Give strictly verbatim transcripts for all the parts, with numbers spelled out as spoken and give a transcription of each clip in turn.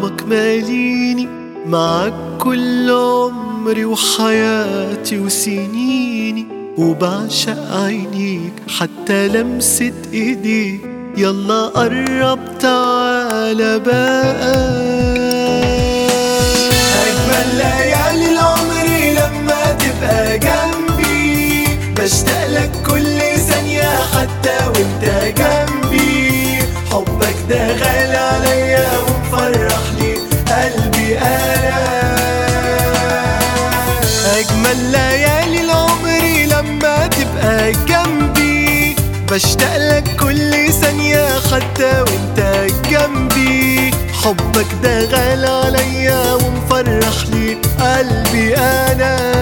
قربك ماليني، معاك كل عمري وحياتي وسنيني، وبعشق عينيك حتى لمسة ايديك. يلا قرب تعالى بقى. أجمل ليالي العمر لما تبقى جنبي، بشتاقلك كل ثانية حتى وانت جنبي. حبك ده غالي عليا ومفرح لي قلبي أنا. أجمل ليالي العمر لما تبقى جنبي، بشتاقلك كل ثانية حتى وانت جنبي. حبك ده غالي عليا ومفرح لي قلبي أنا.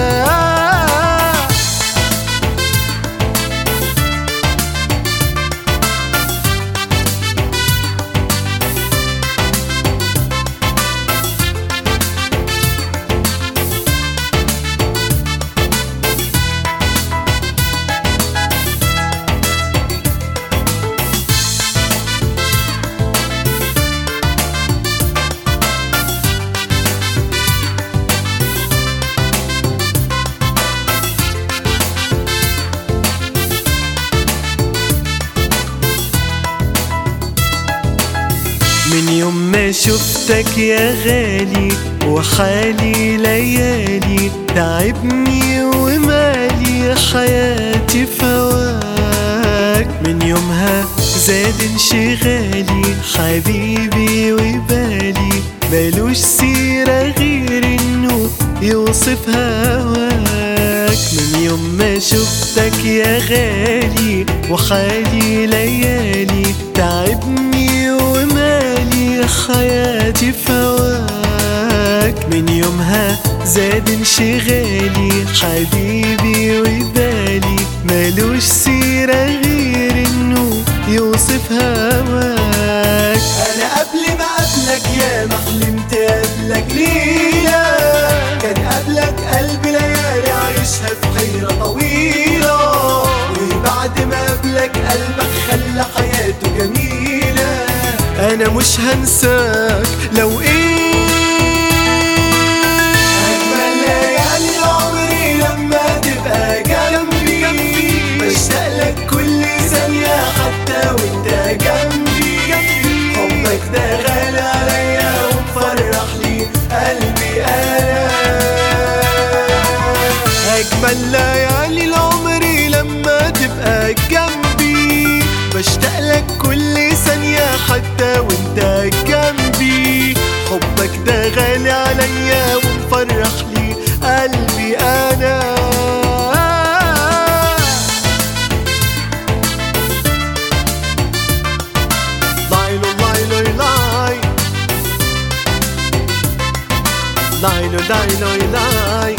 من يوم ما شفتك يا غالي وحالي ليالي، تعبني ومالي حياتي فواك. من يومها زاد انشغالي حبيبي وبالي، مالوش سيرة غير انه يوصف هواك. من يوم ما شفتك يا غالي وحالي ليالي، تعبني ومالي حياتي فواك. من يومها زاد انشغالي حبيبي وبالي، مالوش سيرة غير انه يوصف هواك. أنا قبل ما قبلك يا ما حلمت قبلك ليلة، كان قبلك قلبي ليالي عايشها في حيرة طويلة. وبعد ما قبلك قلبك خلى حياته جميلة. أنا مش هنساك لو إيه. أجمل ليالي عمري لما تبقى جنبي، بشتاقلك كل ثانية حتى وانت جنبي. حبك ده غالي عليا ومفرح لي قلبي أنا. أجمل ليالي العمر لما تبقى جنبي، بشتاقلك كل ثانية حتى وانت جنبي. حبك ده غالي عليا ومفرح لي قلبي أنا. لايلو لايلو لاي لايلو لايلو لاي.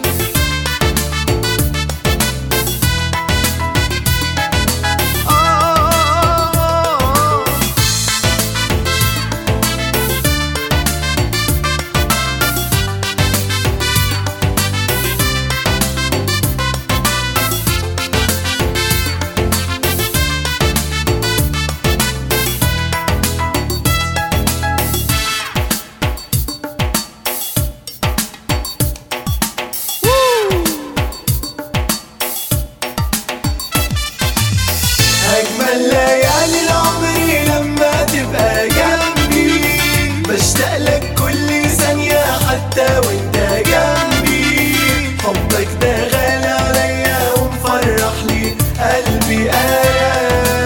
أجمل ليالي العمر لما تبقى جنبي، بشتاقلك كل ثانية حتى وانت جنبي. حبك ده غالي عليا ومفرح لي قلبي أنا.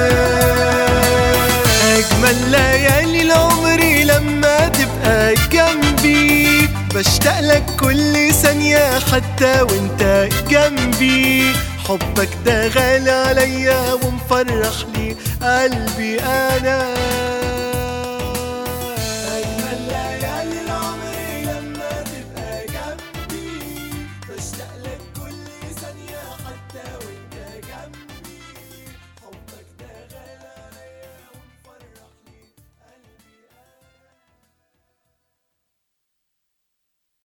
أجمل ليالي العمر لما تبقى جنبي، بشتاقلك كل ثانية حتى وانت جنبي. حبك ده غالي عليا ومفرح لي قلبي أنا.